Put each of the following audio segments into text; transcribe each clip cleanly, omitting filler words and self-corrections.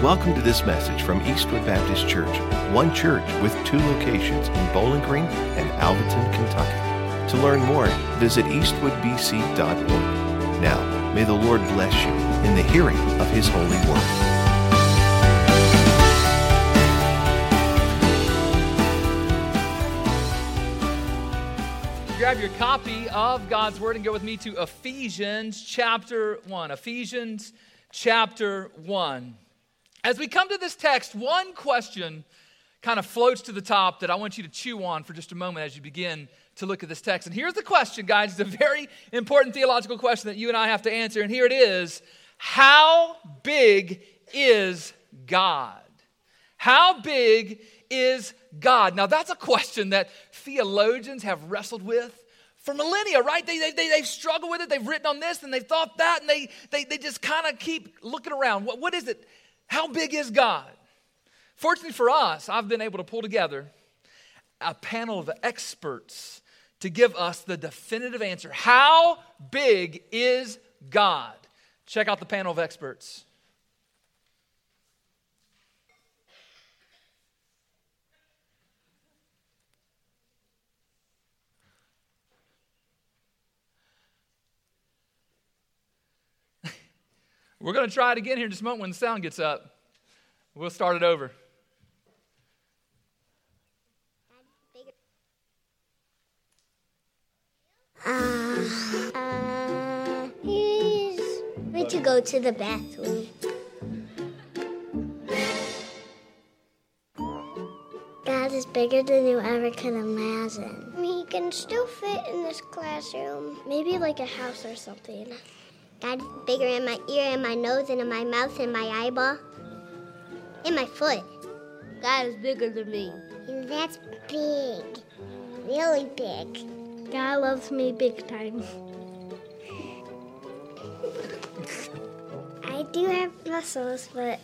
Welcome to this message from Eastwood Baptist Church, one church with two locations in Bowling Green and Alvaton, Kentucky. To learn more, visit eastwoodbc.org. Now, may the Lord bless you in the hearing of His holy word. Grab your copy of God's Word and go with me to Ephesians chapter 1. Ephesians chapter 1. As we come to this text, one question kind of floats to the top that I want you to chew on for just a moment as you begin to look at this text. And here's the question, guys. It's a very important theological question that you and I have to answer. And here it is. How big is God? How big is God? Now, that's a question that theologians have wrestled with for millennia, right? They've struggled with it. They've written on this and they've thought that, and they just kind of keep looking around. What is it? How big is God? Fortunately for us, I've been able to pull together a panel of experts to give us the definitive answer. How big is God? Check out the panel of experts. We're going to try it again here in just a moment when the sound gets up. We'll start it over. He's going to go to the bathroom. God is bigger than you ever could imagine. He can still fit in this classroom. Maybe like a house or something. God's bigger in my ear, in my nose, and in my mouth, and my eyeball, and my foot. God is bigger than me. And that's big. Really big. God loves me big time. I do have muscles, but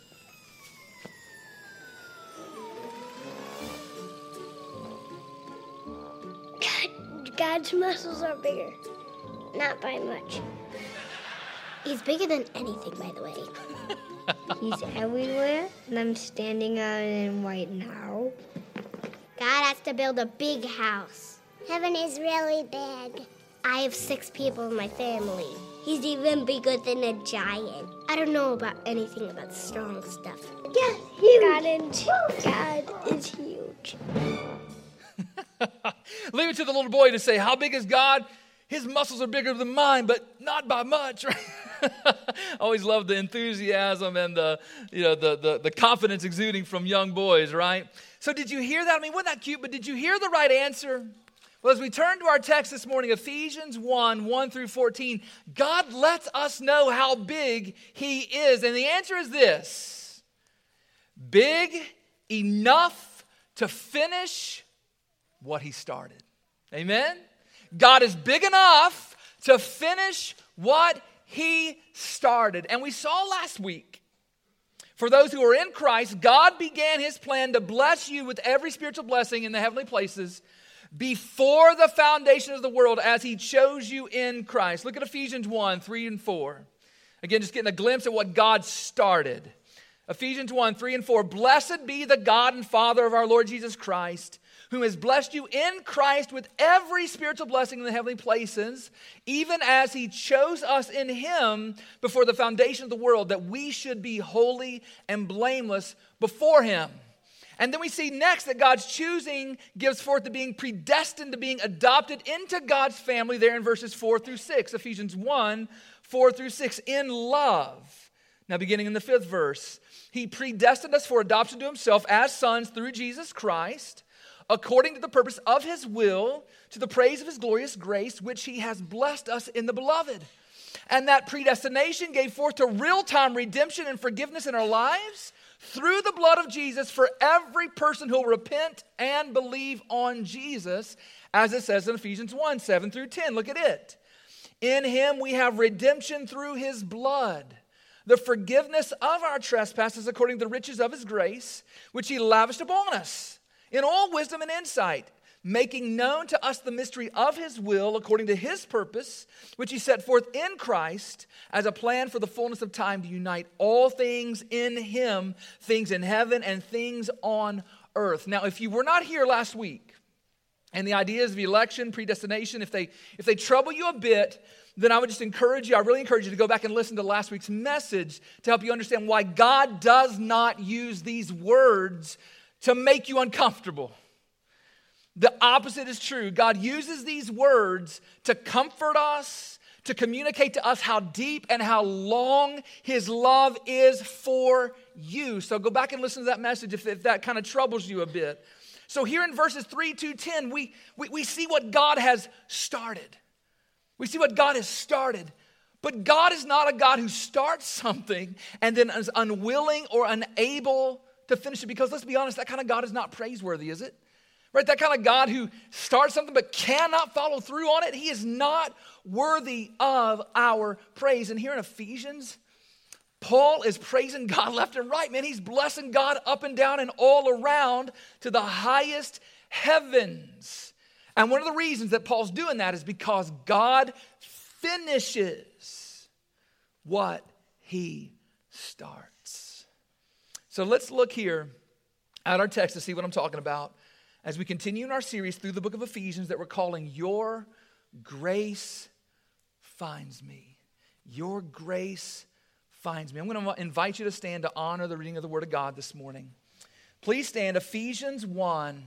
God's muscles are bigger. Not by much. He's bigger than anything, by the way. He's everywhere, and I'm standing on him right now. God has to build a big house. Heaven is really big. I have 6 people in my family. He's even bigger than a giant. I don't know about anything about strong stuff. Yeah, huge. God is huge. Leave it to the little boy to say, how big is God? His muscles are bigger than mine, but not by much, right? Always love the enthusiasm and the confidence exuding from young boys, right? So did you hear that? I mean, wasn't that cute? But did you hear the right answer? Well, as we turn to our text this morning, Ephesians 1 through 14, God lets us know how big He is. And the answer is this: big enough to finish what He started. Amen? God is big enough to finish what He started. And we saw last week, for those who are in Christ, God began His plan to bless you with every spiritual blessing in the heavenly places before the foundation of the world as He chose you in Christ. Look at Ephesians 1:3 and 4. Again, just getting a glimpse at what God started. Ephesians 1:3 and 4. Blessed be the God and Father of our Lord Jesus Christ, whom has blessed you in Christ with every spiritual blessing in the heavenly places, even as He chose us in Him before the foundation of the world, that we should be holy and blameless before Him. And then we see next that God's choosing gives forth to being predestined, to being adopted into God's family there in verses 4 through 6. Ephesians 1:4 through 6, in love. Now beginning in the 5th verse, He predestined us for adoption to Himself as sons through Jesus Christ, according to the purpose of His will, to the praise of His glorious grace, which He has blessed us in the Beloved. And that predestination gave forth to real-time redemption and forgiveness in our lives through the blood of Jesus for every person who will repent and believe on Jesus, as it says in Ephesians 1:7 through 10. Look at it. In Him we have redemption through His blood, the forgiveness of our trespasses according to the riches of His grace, which He lavished upon us in all wisdom and insight. making known to us the mystery of his will according to his purpose, which he set forth in Christ as a plan for the fullness of time to unite all things in him, things in heaven and things on earth. Now, if you were not here last week, and the ideas of election, predestination, if they trouble you a bit, then I would just I really encourage you to go back and listen to last week's message to help you understand why God does not use these words to make you uncomfortable. The opposite is true. God uses these words to comfort us, to communicate to us how deep and how long his love is for you. So go back and listen to that message if that kind of troubles you a bit. So here in verses 3 to 10, we see what God has started. We see what God has started. But God is not a God who starts something and then is unwilling or unable to finish it. Because let's be honest, that kind of God is not praiseworthy, is it? Right? That kind of God who starts something but cannot follow through on it, he is not worthy of our praise. And here in Ephesians, Paul is praising God left and right, man. He's blessing God up and down and all around to the highest heavens. And one of the reasons that Paul's doing that is because God finishes what he starts. So let's look here at our text to see what I'm talking about as we continue in our series through the book of Ephesians that we're calling Your Grace Finds Me. Your Grace Finds Me. I'm going to invite you to stand to honor the reading of the Word of God this morning. Please stand. Ephesians 1,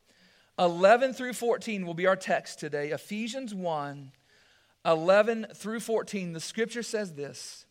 11 through 14 will be our text today. Ephesians 1, 11 through 14. The scripture says this: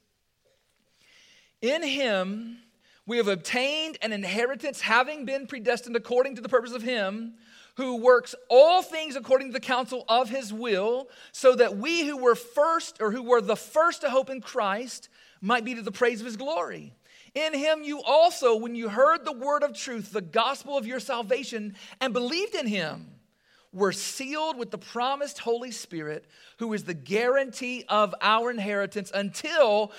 In him we have obtained an inheritance, having been predestined according to the purpose of him who works all things according to the counsel of his will, so that we who were the first to hope in Christ might be to the praise of his glory. In him you also, when you heard the word of truth, the gospel of your salvation, and believed in him, were sealed with the promised Holy Spirit, who is the guarantee of our inheritance until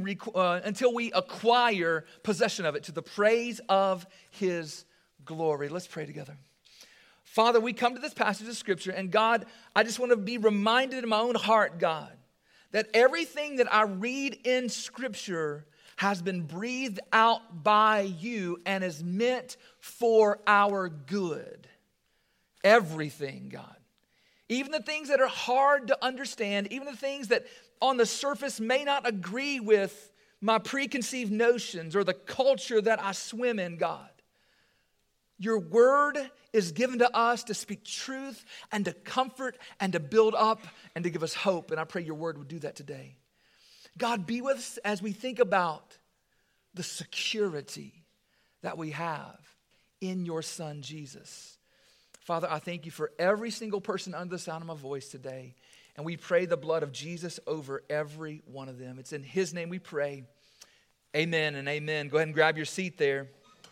we acquire possession of it to the praise of his glory. Let's pray together. Father, we come to this passage of Scripture, and God, I just want to be reminded in my own heart, God, that everything that I read in Scripture has been breathed out by you and is meant for our good. Everything, God. Even the things that are hard to understand, even the things that on the surface may not agree with my preconceived notions or the culture that I swim in, God. Your word is given to us to speak truth and to comfort and to build up and to give us hope. And I pray your word would do that today. God, be with us as we think about the security that we have in your Son, Jesus. Father, I thank you for every single person under the sound of my voice today. And we pray the blood of Jesus over every one of them. It's in his name we pray. Amen and amen. Go ahead and grab your seat there.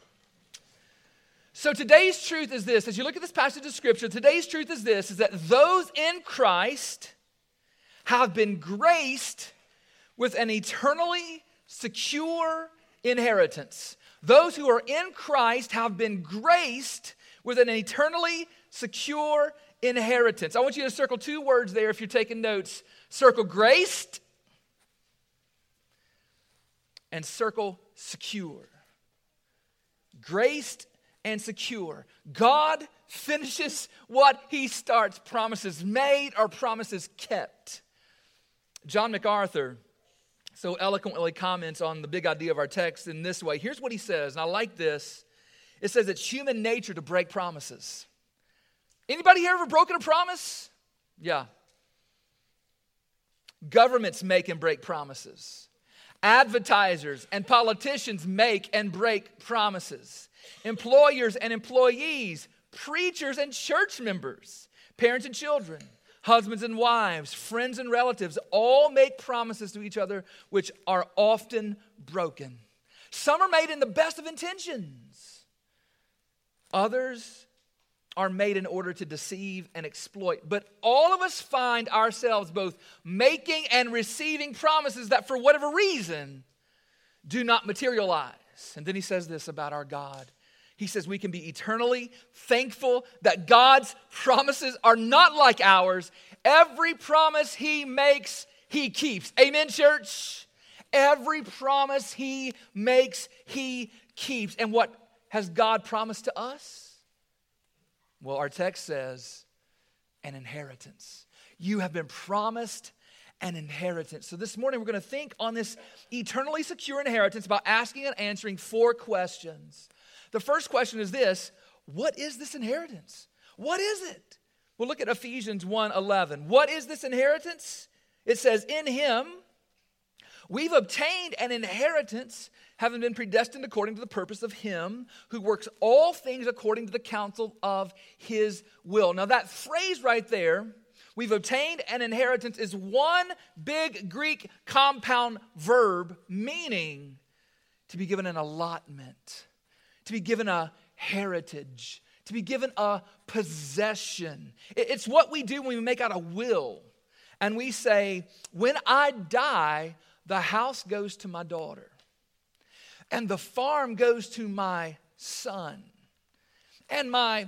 So today's truth is this. As you look at this passage of Scripture, today's truth is this, is that those in Christ have been graced with an eternally secure inheritance. Those who are in Christ have been graced with an eternally secure inheritance. I want you to circle two words there if you're taking notes. Circle graced and circle secure. Graced and secure. God finishes what he starts. Promises made or promises kept. John MacArthur so eloquently comments on the big idea of our text in this way. Here's what he says, and I like this. It says it's human nature to break promises. Anybody here ever broken a promise? Yeah. Governments make and break promises. Advertisers and politicians make and break promises. Employers and employees, preachers and church members, parents and children, husbands and wives, friends and relatives, all make promises to each other which are often broken. Some are made in the best of intentions. Others are made in order to deceive and exploit. But all of us find ourselves both making and receiving promises that for whatever reason do not materialize. And then he says this about our God. he says we can be eternally thankful that God's promises are not like ours. Every promise he makes, he keeps. Amen, church? Every promise he makes, he keeps. And what has God promised to us? Well, our text says, an inheritance. You have been promised an inheritance. So this morning we're going to think on this eternally secure inheritance by asking and answering 4 questions. The first question is this: what is this inheritance? What is it? Well, look at Ephesians 1:11. What is this inheritance? It says, in him we've obtained an inheritance, having been predestined according to the purpose of him who works all things according to the counsel of his will. Now that phrase right there, we've obtained an inheritance, is one big Greek compound verb meaning to be given an allotment, to be given a heritage, to be given a possession. It's what we do when we make out a will and we say, when I die, the house goes to my daughter and the farm goes to my son and my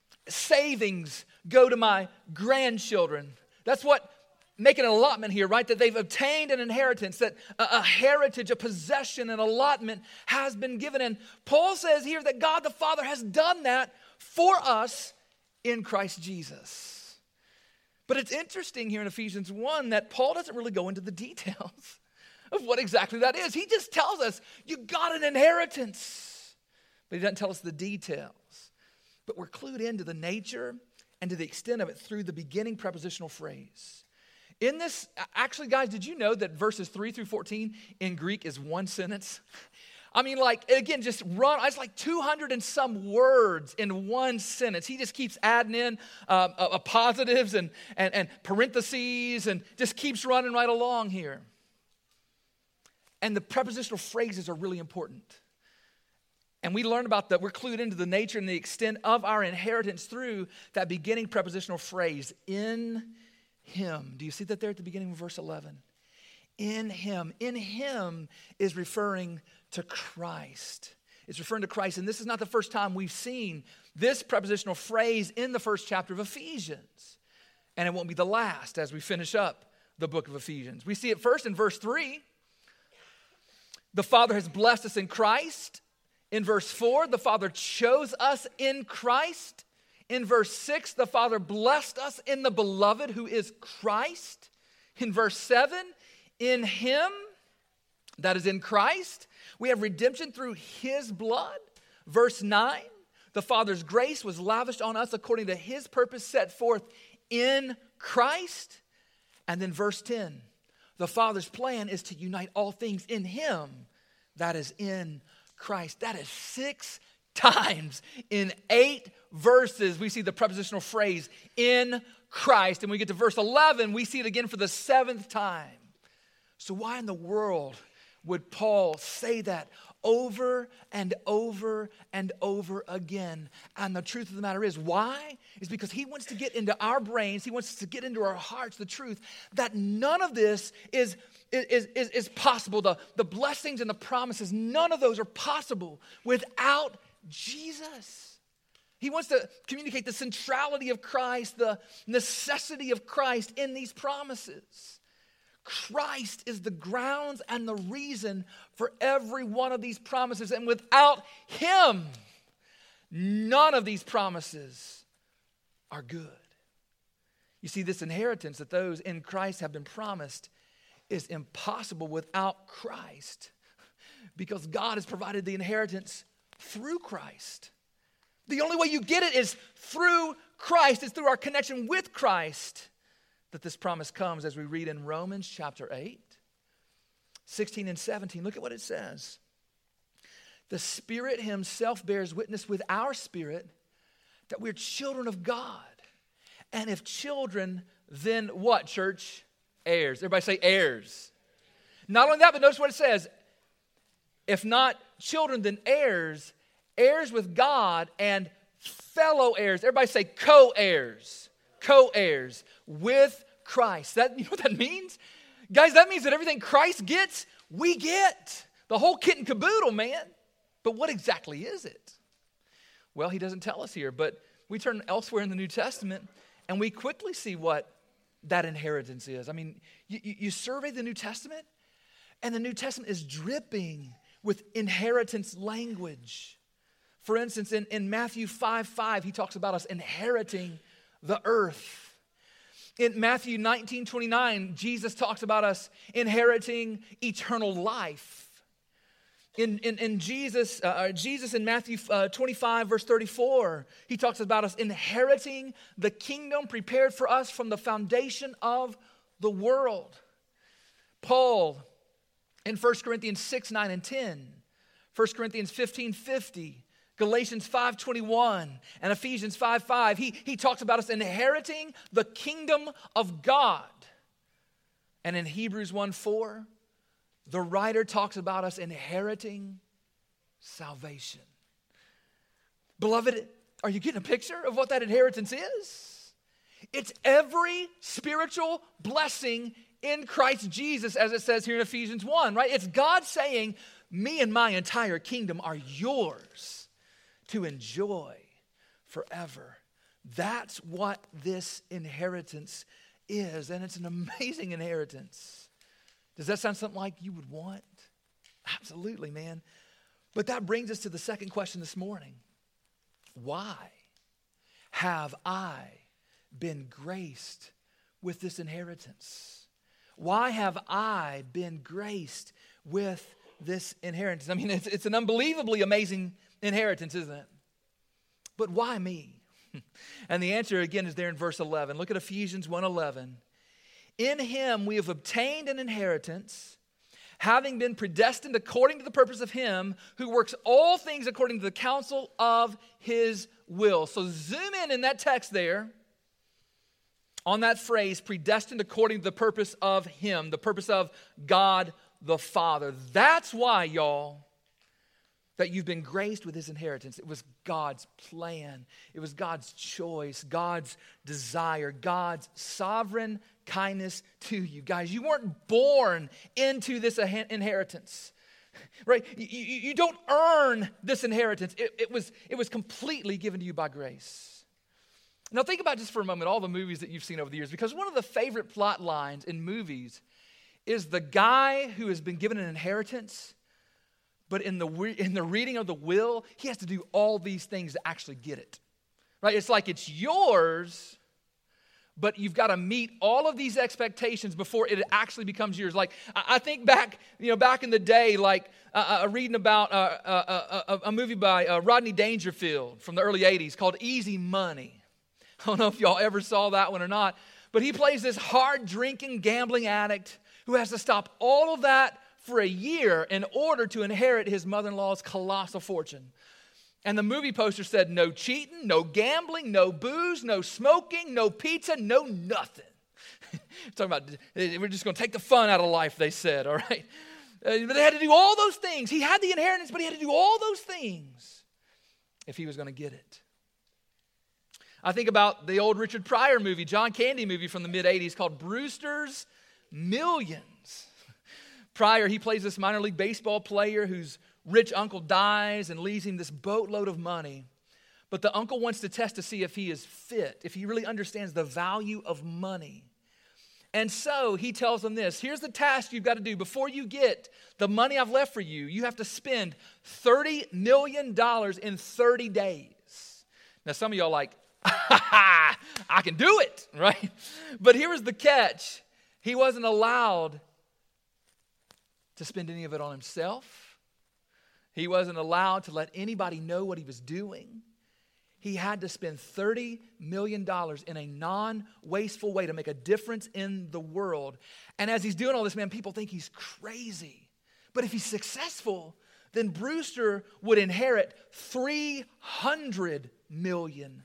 savings go to my grandchildren. That's what making an allotment here, right? That they've obtained an inheritance, that a heritage, a possession, an allotment has been given. And Paul says here that God the Father has done that for us in Christ Jesus. But it's interesting here in Ephesians 1 that Paul doesn't really go into the details of what exactly that is. He just tells us, you got an inheritance. But he doesn't tell us the details. But we're clued into the nature and to the extent of it through the beginning prepositional phrase. In this, actually, guys, did you know that verses 3 through 14 in Greek is one sentence? I mean, like, again, it's like 200 and some words in one sentence. He just keeps adding in positives and parentheses and just keeps running right along here. And the prepositional phrases are really important. And we learn about that. We're clued into the nature and the extent of our inheritance through that beginning prepositional phrase, in him. Do you see that there at the beginning of verse 11? In him. In him is referring to Christ. It's referring to Christ. And this is not the first time we've seen this prepositional phrase in the first chapter of Ephesians. And it won't be the last as we finish up the book of Ephesians. We see it first in verse 3. The Father has blessed us in Christ. In verse 4, the Father chose us in Christ. In verse 6, the Father blessed us in the Beloved who is Christ. In verse 7, in him, that is in Christ, we have redemption through his blood. Verse 9, the Father's grace was lavished on us according to his purpose set forth in Christ. And then verse 10, the Father's plan is to unite all things in him, that is in Christ. That is 6 times in 8 verses we see the prepositional phrase in Christ. And when we get to verse 11, we see it again for the 7th time. So why in the world would Paul say that over and over and over again? And the truth of the matter is, why? Is because he wants to get into our brains, he wants to get into our hearts the truth that none of this is possible. The blessings and the promises, none of those are possible without Jesus. He wants to communicate the centrality of Christ, the necessity of Christ in these promises. Christ is the grounds and the reason for every one of these promises. And without him, none of these promises are good. You see, this inheritance that those in Christ have been promised is impossible without Christ, because God has provided the inheritance through Christ. The only way you get it is through Christ. It's through our connection with Christ that this promise comes, as we read in Romans chapter 8, 16 and 17. Look at what it says. The Spirit himself bears witness with our spirit that we're children of God. And if children, then what, church? Heirs. Everybody say heirs. Not only that, but notice what it says. If not children, then heirs, heirs with God and fellow heirs. Everybody say co-heirs. Co-heirs with Christ. You know what that means? Guys, that means that everything Christ gets, we get. The whole kit and caboodle, man. But what exactly is it? Well, he doesn't tell us here, but we turn elsewhere in the New Testament, and we quickly see what that inheritance is. I mean, you survey the New Testament, and the New Testament is dripping with inheritance language. For instance, in Matthew 5:5, he talks about us inheriting the earth. In Matthew 19:29, Jesus talks about us inheriting eternal life. In Jesus in Matthew 25, verse 34, he talks about us inheriting the kingdom prepared for us from the foundation of the world. Paul, in 1 Corinthians 6, 9, and 10, 1 Corinthians 15:50, Galatians 5:21, and Ephesians 5:5, he talks about us inheriting the kingdom of God. And in Hebrews 1:4, the writer talks about us inheriting salvation. Beloved, are you getting a picture of what that inheritance is? It's every spiritual blessing in Christ Jesus, as it says here in Ephesians 1, right? It's God saying, me and my entire kingdom are yours to enjoy forever. That's what this inheritance is, and it's an amazing inheritance. Does that sound something like you would want? Absolutely, man. But that brings us to the second question this morning. Why have I been graced with this inheritance? Why have I been graced with this inheritance? I mean, it's an unbelievably amazing inheritance, isn't it? But why me? And the answer, again, is there in verse 11. Look at Ephesians 1:11. In him we have obtained an inheritance, having been predestined according to the purpose of him who works all things according to the counsel of his will. So zoom in that text there on that phrase, predestined according to the purpose of him, the purpose of God the Father. That's why, y'all, that you've been graced with his inheritance. It was God's plan. It was God's choice, God's desire, God's sovereign kindness to you. Guys, you weren't born into this inheritance, right? You don't earn this inheritance. It was completely given to you by grace. Now think about just for a moment all the movies that you've seen over the years, because one of the favorite plot lines in movies is the guy who has been given an inheritance, but in the reading of the will, he has to do all these things to actually get it, right? It's like it's yours, but you've got to meet all of these expectations before it actually becomes yours. Like, I think back in the day, like reading about a movie by Rodney Dangerfield from the early 80s called Easy Money. I don't know if y'all ever saw that one or not, but he plays this hard-drinking, gambling addict who has to stop all of that for a year in order to inherit his mother-in-law's colossal fortune. And the movie poster said, no cheating, no gambling, no booze, no smoking, no pizza, no nothing. Talking about, we're just going to take the fun out of life, they said, all right? But they had to do all those things. He had the inheritance, but he had to do all those things if he was going to get it. I think about the old Richard Pryor movie, John Candy movie from the mid-'80s called Brewster's Millions. Pryor, he plays this minor league baseball player whose rich uncle dies and leaves him this boatload of money. But the uncle wants to test to see if he is fit, if he really understands the value of money. And so he tells him this: here's the task you've got to do. Before you get the money I've left for you, you have to spend $30 million in 30 days. Now some of y'all are like, I can do it, right? But here was the catch. He wasn't allowed to spend any of it on himself. He wasn't allowed to let anybody know what he was doing. He had to spend $30 million in a non-wasteful way to make a difference in the world. And as he's doing all this, man, people think he's crazy. But if he's successful, then Brewster would inherit $300 million.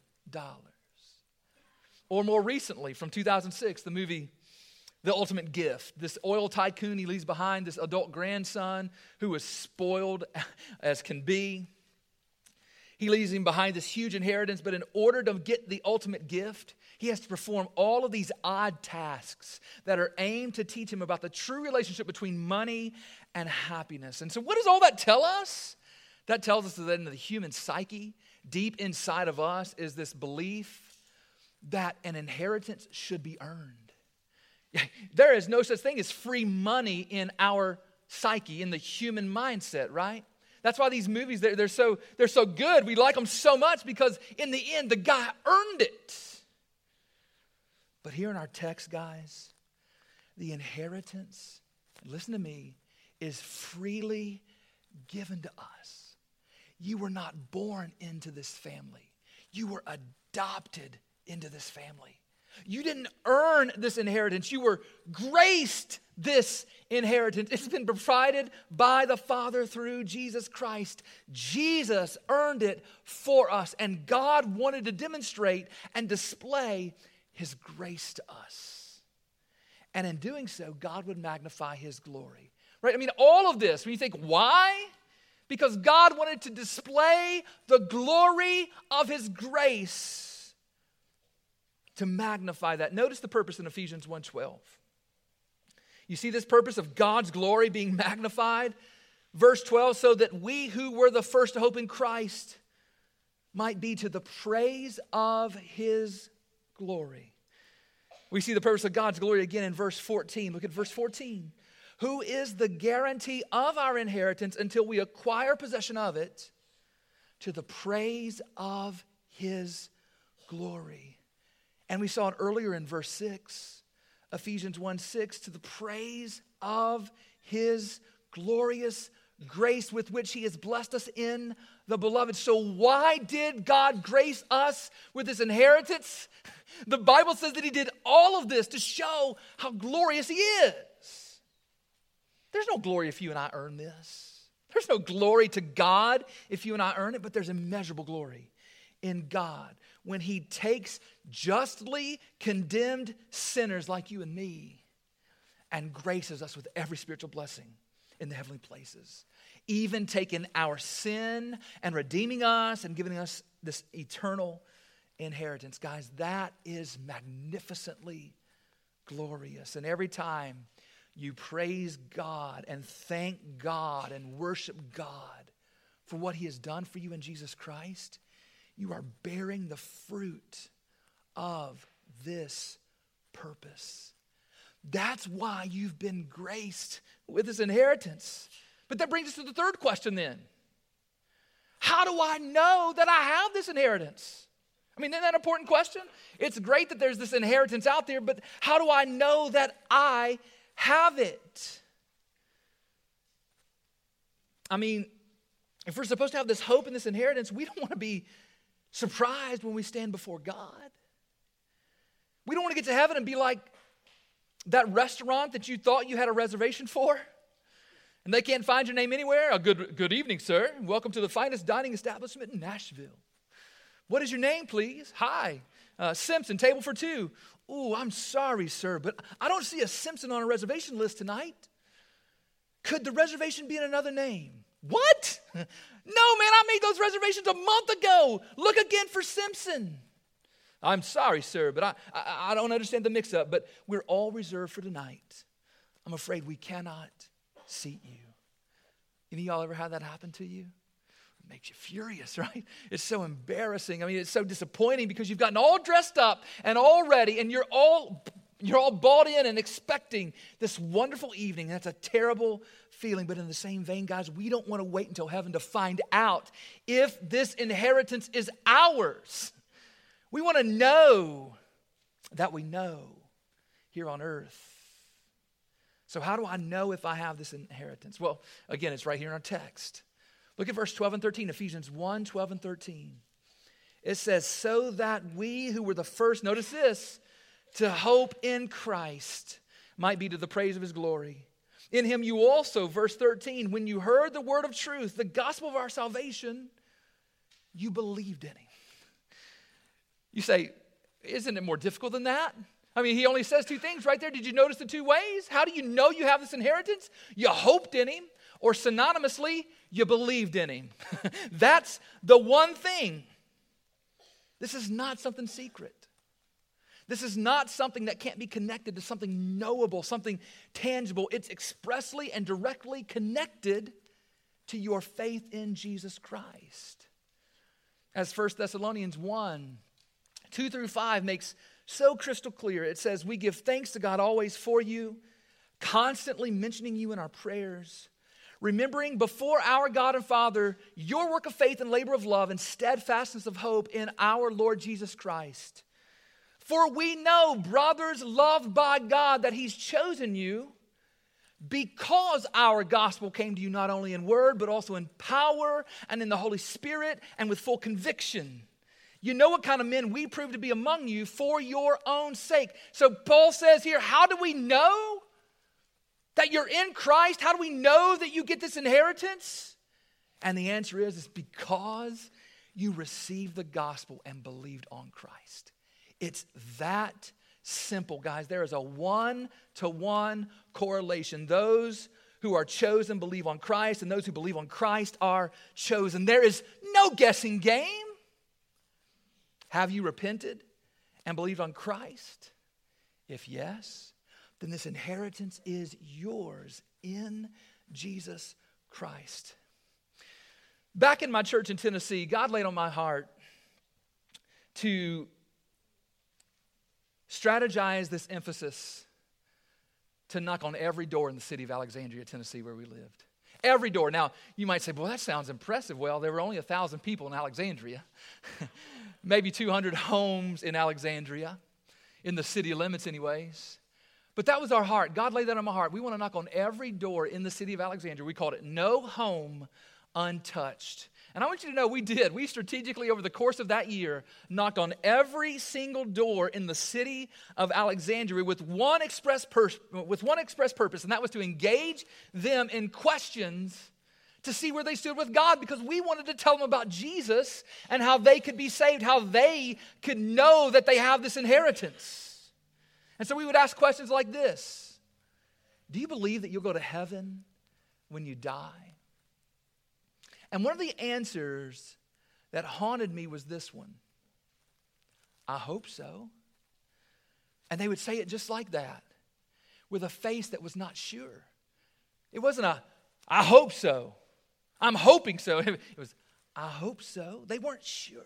Or more recently, from 2006, the movie The Ultimate Gift. This oil tycoon, he leaves behind this adult grandson who is spoiled as can be. He leaves him behind this huge inheritance, but in order to get the ultimate gift, he has to perform all of these odd tasks that are aimed to teach him about the true relationship between money and happiness. And so what does all that tell us? That tells us that in the human psyche, deep inside of us is this belief that an inheritance should be earned. There is no such thing as free money in our psyche, in the human mindset, right? That's why these movies, they're so good. We like them so much because in the end, the guy earned it. But here in our text, guys, the inheritance, listen to me, is freely given to us. You were not born into this family. You were adopted into this family. You didn't earn this inheritance. You were graced this inheritance. It's been provided by the Father through Jesus Christ. Jesus earned it for us, and God wanted to demonstrate and display His grace to us. And in doing so, God would magnify His glory. Right? I mean, all of this, when you think, why? Because God wanted to display the glory of His grace, to magnify that. Notice the purpose in Ephesians 1:12. You see this purpose of God's glory being magnified? Verse 12, so that we who were the first to hope in Christ might be to the praise of His glory. We see the purpose of God's glory again in verse 14. Look at verse 14. Who is the guarantee of our inheritance until we acquire possession of it, to the praise of His glory. And we saw it earlier in verse 6, Ephesians 1:6, to the praise of His glorious grace with which He has blessed us in the beloved. So why did God grace us with this inheritance? The Bible says that He did all of this to show how glorious He is. There's no glory if you and I earn this. There's no glory to God if you and I earn it, but there's immeasurable glory in God when He takes justly condemned sinners like you and me and graces us with every spiritual blessing in the heavenly places, even taking our sin and redeeming us and giving us this eternal inheritance. Guys, that is magnificently glorious. And every time you praise God and thank God and worship God for what He has done for you in Jesus Christ, you are bearing the fruit of this purpose. That's why you've been graced with this inheritance. But that brings us to the third question then. How do I know that I have this inheritance? I mean, isn't that an important question? It's great that there's this inheritance out there, but how do I know that I have it? I mean, if we're supposed to have this hope and this inheritance, we don't want to be surprised when we stand before God. We don't want to get to heaven and be like that restaurant that you thought you had a reservation for, and they can't find your name anywhere. Oh, good evening, sir. Welcome to the finest dining establishment in Nashville. What is your name, please? Hi, Simpson, table for two. Ooh, I'm sorry, sir, but I don't see a Simpson on a reservation list tonight. Could the reservation be in another name? What? No, man, I made those reservations a month ago. Look again for Simpson. I'm sorry, sir, but I don't understand the mix-up, but we're all reserved for tonight. I'm afraid we cannot seat you. Any of y'all ever had that happen to you? It makes you furious, right? It's so embarrassing. I mean, it's so disappointing because you've gotten all dressed up and all ready, and you're all bought in and expecting this wonderful evening. That's a terrible feeling, but in the same vein, guys, we don't want to wait until heaven to find out if this inheritance is ours. We want to know that we know here on earth. So how do I know if I have this inheritance? Well, again, it's right here in our text. Look at verse 12 and 13, Ephesians 1, 12 and 13. It says, so that we who were the first, notice this, to hope in Christ might be to the praise of His glory. In Him you also, verse 13, when you heard the word of truth, the gospel of our salvation, you believed in Him. You say, isn't it more difficult than that? I mean, He only says two things right there. Did you notice the two ways? How do you know you have this inheritance? You hoped in Him, or synonymously, you believed in Him. That's the one thing. This is not something secret. This is not something that can't be connected to something knowable, something tangible. It's expressly and directly connected to your faith in Jesus Christ. as 1 Thessalonians 1, 2 through 5 makes so crystal clear. It says, we give thanks to God always for you, constantly mentioning you in our prayers, remembering before our God and Father your work of faith and labor of love and steadfastness of hope in our Lord Jesus Christ. For we know, brothers loved by God, that He's chosen you because our gospel came to you not only in word, but also in power and in the Holy Spirit and with full conviction. You know what kind of men we prove to be among you for your own sake. So Paul says here, how do we know that you're in Christ? How do we know that you get this inheritance? And the answer is, it's because you received the gospel and believed on Christ. It's that simple, guys. There is a one-to-one correlation. Those who are chosen believe on Christ, and those who believe on Christ are chosen. There is no guessing game. Have you repented and believed on Christ? If yes, then this inheritance is yours in Jesus Christ. Back in my church in Tennessee, God laid on my heart to strategize this emphasis to knock on every door in the city of Alexandria, Tennessee, where we lived. Every door. Now, you might say, well, that sounds impressive. Well, there were only 1,000 people in Alexandria. Maybe 200 homes in Alexandria, in the city limits anyways. But that was our heart. God laid that on my heart. We want to knock on every door in the city of Alexandria. We called it No Home Untouched. And I want you to know we did. We strategically, over the course of that year, knocked on every single door in the city of Alexandria with one express purpose, and that was to engage them in questions to see where they stood with God, because we wanted to tell them about Jesus and how they could be saved, how they could know that they have this inheritance. And so we would ask questions like this. Do you believe that you'll go to heaven when you die? And one of the answers that haunted me was this one. I hope so. And they would say it just like that, with a face that was not sure. It wasn't I hope so. I'm hoping so. It was, I hope so. They weren't sure.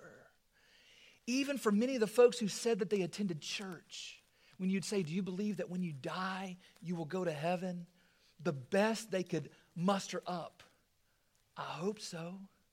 Even for many of the folks who said that they attended church, when you'd say, do you believe that when you die, you will go to heaven? The best they could muster up, I hope so.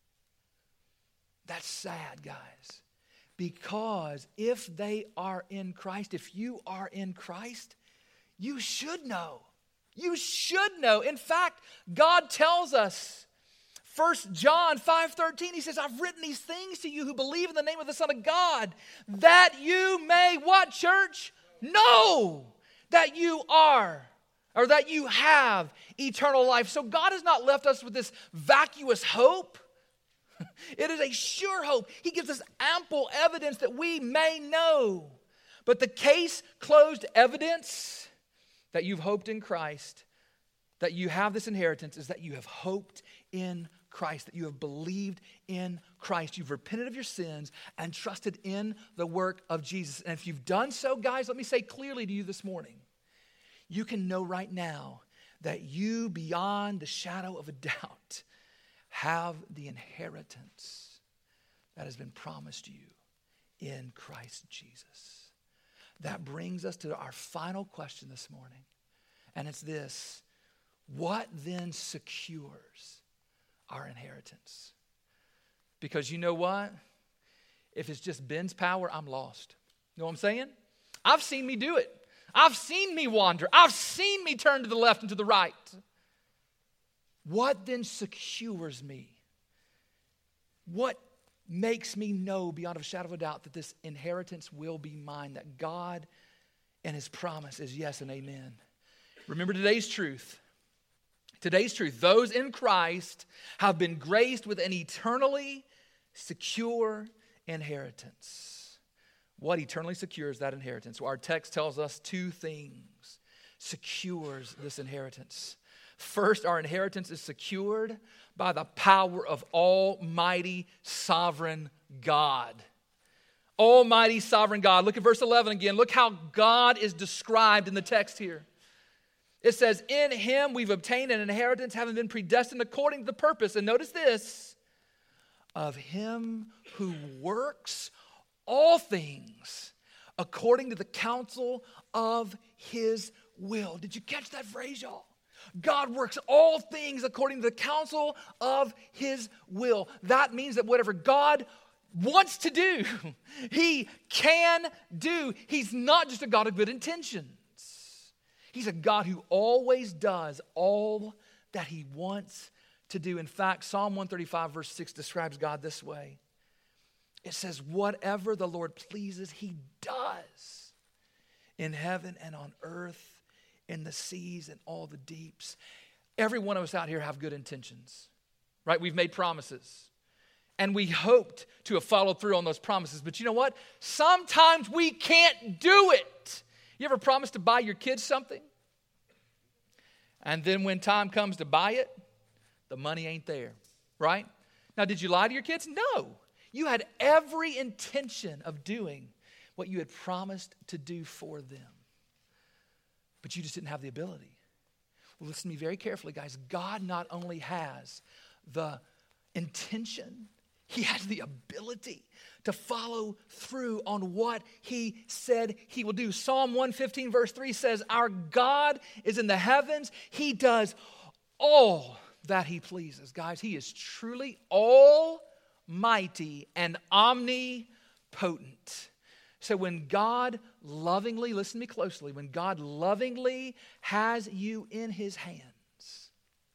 That's sad, guys. Because if they are in Christ, if you are in Christ, you should know. You should know. In fact, God tells us, 1 John 5:13, he says, I've written these things to you who believe in the name of the Son of God, that you may, what, church? Know that you are, or that you have eternal life. So God has not left us with this vacuous hope. It is a sure hope. He gives us ample evidence that we may know. But the case closed evidence that you've hoped in Christ, that you have this inheritance, is that you have hoped in Christ, that you have believed in Christ. You've repented of your sins and trusted in the work of Jesus. And if you've done so, guys, let me say clearly to you this morning, you can know right now that you, beyond the shadow of a doubt, have the inheritance that has been promised you in Christ Jesus. That brings us to our final question this morning, and it's this: what then secures our inheritance? Because you know what? If it's just Ben's power, I'm lost. You know what I'm saying? I've seen me do it. I've seen me wander. I've seen me turn to the left and to the right. What then secures me? What makes me know beyond a shadow of a doubt that this inheritance will be mine, that God and His promise is yes and amen? Remember today's truth. Today's truth. Those in Christ have been graced with an eternally secure inheritance. What eternally secures that inheritance? Well, our text tells us two things secures this inheritance. First, our inheritance is secured by the power of Almighty Sovereign God. Almighty Sovereign God. Look at verse 11 again. Look how God is described in the text here. It says, in Him we've obtained an inheritance, having been predestined according to the purpose. And notice this, of him who works all things according to the counsel of his will. Did you catch that phrase, y'all? God works all things according to the counsel of his will. That means that whatever God wants to do, he can do. He's not just a God of good intentions. He's a God who always does all that he wants to do. In fact, Psalm 135 verse 6 describes God this way. It says, whatever the Lord pleases, he does in heaven and on earth, in the seas and all the deeps. Every one of us out here have good intentions, right? We've made promises. And we hoped to have followed through on those promises. But you know what? Sometimes we can't do it. You ever promise to buy your kids something? And then when time comes to buy it, the money ain't there, right? Now, did you lie to your kids? No. You had every intention of doing what you had promised to do for them. But you just didn't have the ability. Well, listen to me very carefully, guys. God not only has the intention, he has the ability to follow through on what he said he will do. Psalm 115 verse 3 says, our God is in the heavens. He does all that he pleases. Guys, he is truly almighty and omnipotent. So when God lovingly, listen to me closely, when God lovingly has you in his hands,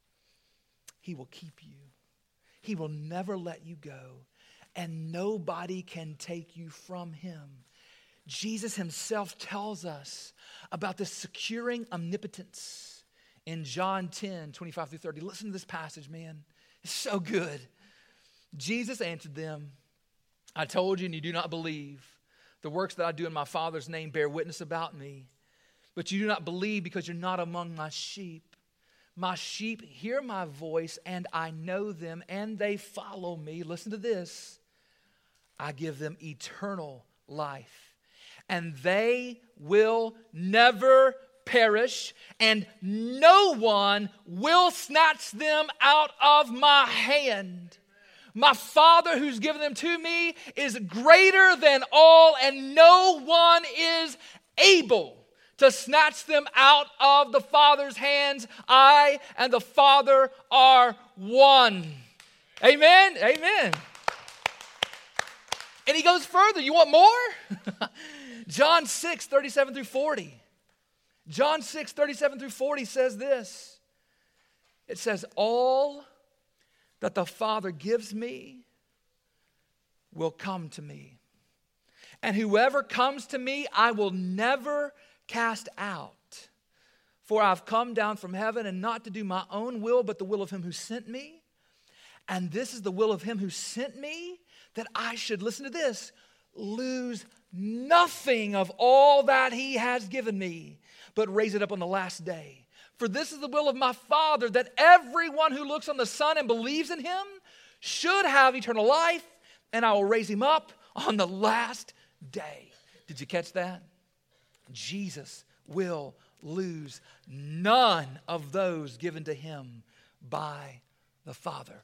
he will keep you. He will never let you go, and nobody can take you from him. Jesus himself tells us about this securing omnipotence in John 10, 25 through 30. Listen to this passage, man. It's so good. Jesus answered them, I told you and you do not believe. The works that I do in my Father's name bear witness about me. But you do not believe because you're not among my sheep. My sheep hear my voice, and I know them, and they follow me. Listen to this. I give them eternal life, and they will never perish, and no one will snatch them out of my hand. My Father who's given them to me is greater than all, and no one is able to snatch them out of the Father's hands. I and the Father are one. Amen? Amen. And he goes further. You want more? John 6, 37 through 40. John 6, 37 through 40 says this. It says, all that the Father gives me will come to me. And whoever comes to me, I will never cast out. For I've come down from heaven, and not to do my own will, but the will of him who sent me. And this is the will of him who sent me, that I should, listen to this, lose nothing of all that he has given me, but raise it up on the last day. For this is the will of my Father, that everyone who looks on the Son and believes in him should have eternal life, and I will raise him up on the last day. Did you catch that? Jesus will lose none of those given to him by the Father.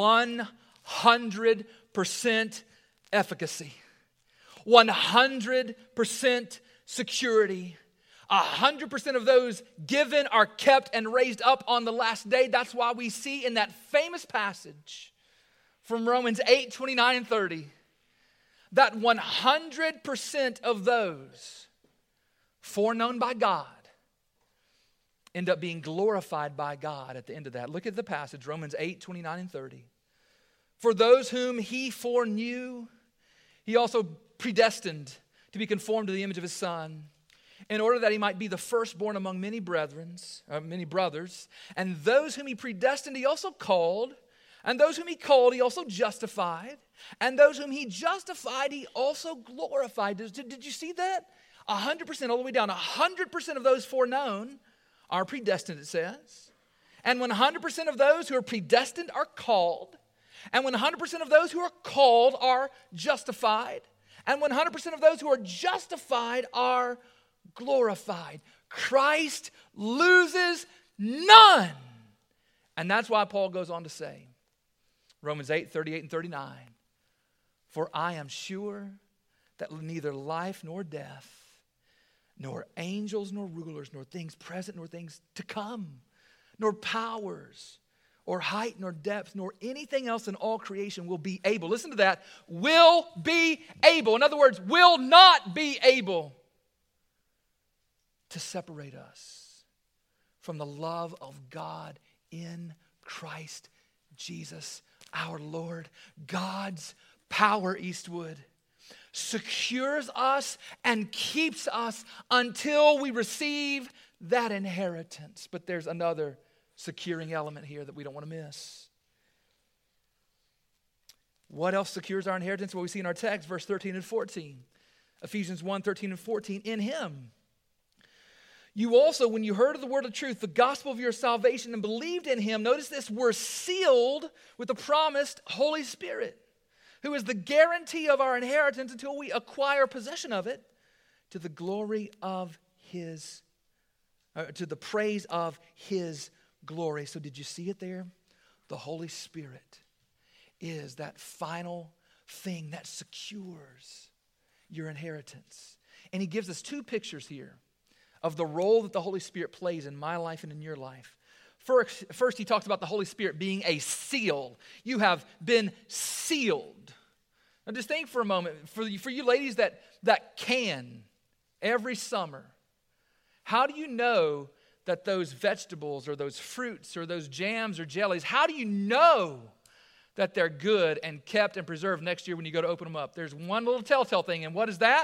100% efficacy. 100% security. 100% of those given are kept and raised up on the last day. That's why we see in that famous passage from Romans 8, 29 and 30, that 100% of those foreknown by God end up being glorified by God at the end of that. Look at the passage, Romans 8, 29 and 30. For those whom he foreknew, he also predestined to be conformed to the image of his Son, in order that he might be the firstborn among many brothers. And those whom he predestined, he also called. And those whom he called, he also justified. And those whom he justified, he also glorified. Did you see that? 100% all the way down. 100% of those foreknown are predestined, it says. And when 100% of those who are predestined are called, and when 100% of those who are called are justified, and when 100% of those who are justified are glorified, Christ loses none. And that's why Paul goes on to say, Romans 8, 38 and 39. For I am sure that neither life nor death, nor angels nor rulers, nor things present nor things to come, nor powers, or height, nor depth, nor anything else in all creation will be able. Listen to that. Will be able. In other words, will not be able to separate us from the love of God in Christ Jesus our Lord. God's power, Eastwood, secures us and keeps us until we receive that inheritance. But there's another securing element here that we don't want to miss. What else secures our inheritance? Well, we see in our text, verse 13 and 14. Ephesians 1, 13 and 14. In him, you also, when you heard of the word of truth, the gospel of your salvation, and believed in him, notice this, were sealed with the promised Holy Spirit, who is the guarantee of our inheritance until we acquire possession of it, to the glory of his, to the praise of his glory. So did you see it there? The Holy Spirit is that final thing that secures your inheritance. And he gives us two pictures here of the role that the Holy Spirit plays in my life and in your life. First, he talks about the Holy Spirit being a seal. You have been sealed. Now just think for a moment, for you ladies that can every summer, how do you know that those vegetables or those fruits or those jams or jellies, how do you know that they're good and kept and preserved next year when you go to open them up? There's one little telltale thing, and what is that?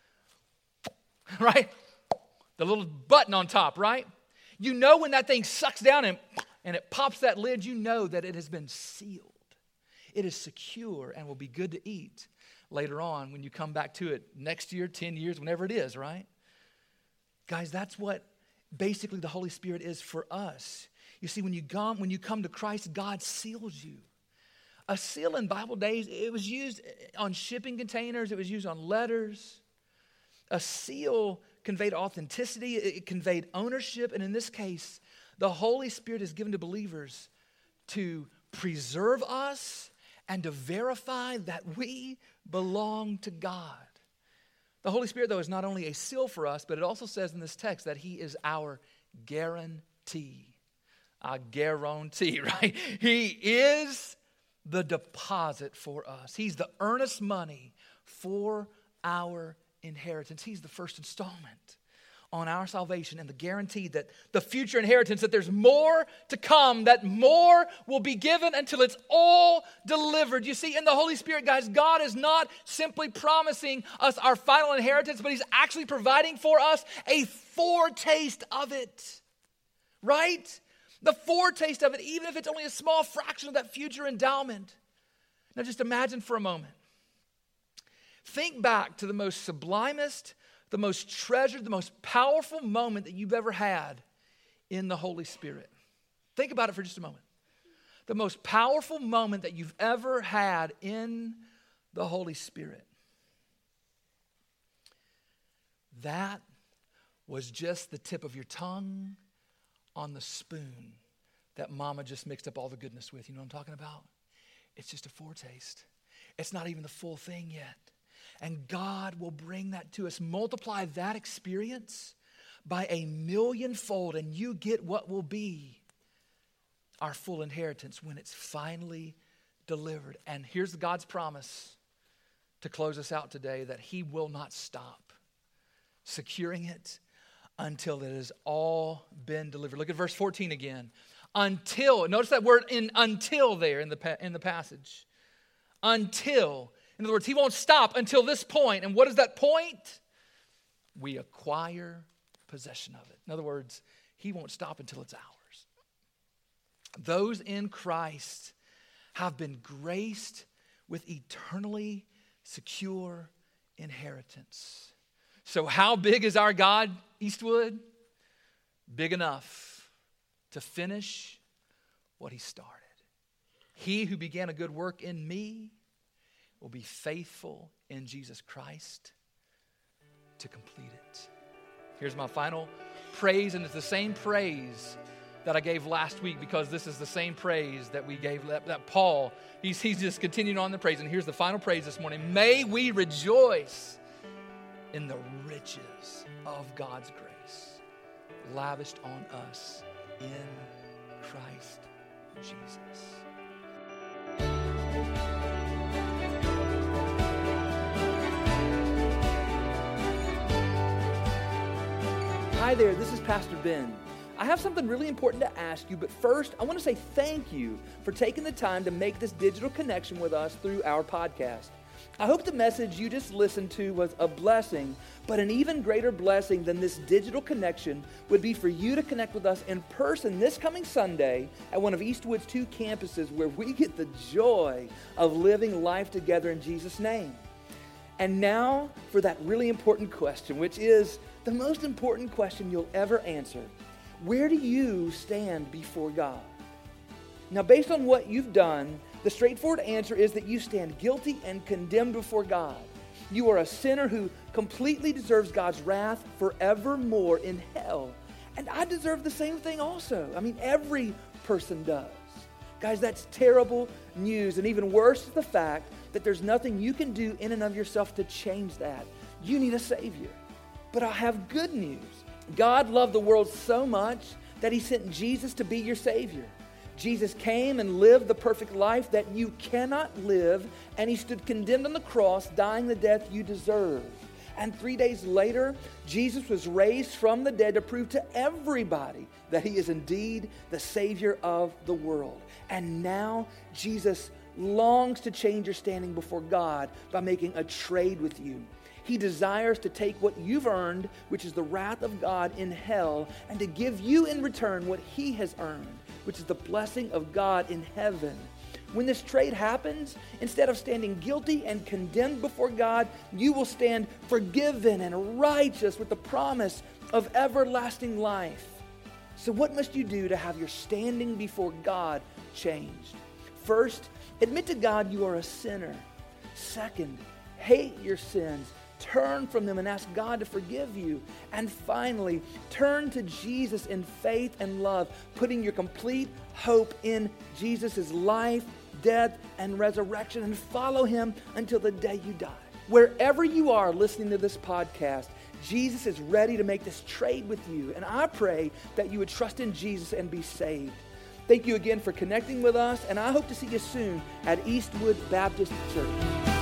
Right? The little button on top, right? You know when that thing sucks down and it pops that lid, you know that it has been sealed. It is secure and will be good to eat later on when you come back to it next year, 10 years, whenever it is, right? Guys, that's what basically the Holy Spirit is for us. You see, when you come to Christ, God seals you. A seal in Bible days, it was used on shipping containers. It was used on letters. A seal conveyed authenticity. It conveyed ownership. And in this case, the Holy Spirit is given to believers to preserve us and to verify that we belong to God. The Holy Spirit, though, is not only a seal for us, but it also says in this text that he is our guarantee. A guarantee, right? He is the deposit for us. He's the earnest money for our inheritance. He's the first installment on our salvation and the guarantee that the future inheritance, that there's more to come, that more will be given until it's all delivered. You see, in the Holy Spirit, guys, God is not simply promising us our final inheritance, but he's actually providing for us a foretaste of it, right? The foretaste of it, even if it's only a small fraction of that future endowment. Now just imagine for a moment. Think back to the most sublimest, the most treasured, the most powerful moment that you've ever had in the Holy Spirit. Think about it for just a moment. The most powerful moment that you've ever had in the Holy Spirit. That was just the tip of your tongue on the spoon that mama just mixed up all the goodness with. You know what I'm talking about? It's just a foretaste. It's not even the full thing yet. And God will bring that to us. Multiply that experience by 1,000,000-fold, and you get what will be our full inheritance when it's finally delivered. And here's God's promise to close us out today, that he will not stop securing it until it has all been delivered. Look at verse 14 again. Until, notice that word until there in the passage. Until. In other words, he won't stop until this point. And what is that point? We acquire possession of it. In other words, he won't stop until it's ours. Those in Christ have been graced with eternally secure inheritance. So how big is our God, Eastwood? Big enough to finish what he started. He who began a good work in me will be faithful in Jesus Christ to complete it. Here's my final praise, and it's the same praise that I gave last week, because this is the same praise that we gave, that Paul, he's just continuing on the praise. And here's the final praise this morning. May we rejoice in the riches of God's grace lavished on us in Christ Jesus. Hi there, this is Pastor Ben. I have something really important to ask you, but first, I want to say thank you for taking the time to make this digital connection with us through our podcast. I hope the message you just listened to was a blessing, but an even greater blessing than this digital connection would be for you to connect with us in person this coming Sunday at one of Eastwood's 2 campuses, where we get the joy of living life together in Jesus' name. And now for that really important question, which is the most important question you'll ever answer. Where do you stand before God? Now, based on what you've done, the straightforward answer is that you stand guilty and condemned before God. You are a sinner who completely deserves God's wrath forevermore in hell. And I deserve the same thing also. I mean, every person does. Guys, that's terrible news. And even worse is the fact that there's nothing you can do in and of yourself to change that. You need a Savior. But I have good news. God loved the world so much that He sent Jesus to be your Savior. Jesus came and lived the perfect life that you cannot live, and He stood condemned on the cross, dying the death you deserve. And 3 days later, Jesus was raised from the dead to prove to everybody that He is indeed the Savior of the world. And now Jesus longs to change your standing before God by making a trade with you. He desires to take what you've earned, which is the wrath of God in hell, and to give you in return what He has earned, which is the blessing of God in heaven. When this trade happens, instead of standing guilty and condemned before God, you will stand forgiven and righteous with the promise of everlasting life. So what must you do to have your standing before God changed? First, admit to God you are a sinner. Second, hate your sins. Turn from them and ask God to forgive you. And finally, turn to Jesus in faith and love, putting your complete hope in Jesus' life, death, and resurrection, and follow Him until the day you die. Wherever you are listening to this podcast, Jesus is ready to make this trade with you. And I pray that you would trust in Jesus and be saved. Thank you again for connecting with us, and I hope to see you soon at Eastwood Baptist Church.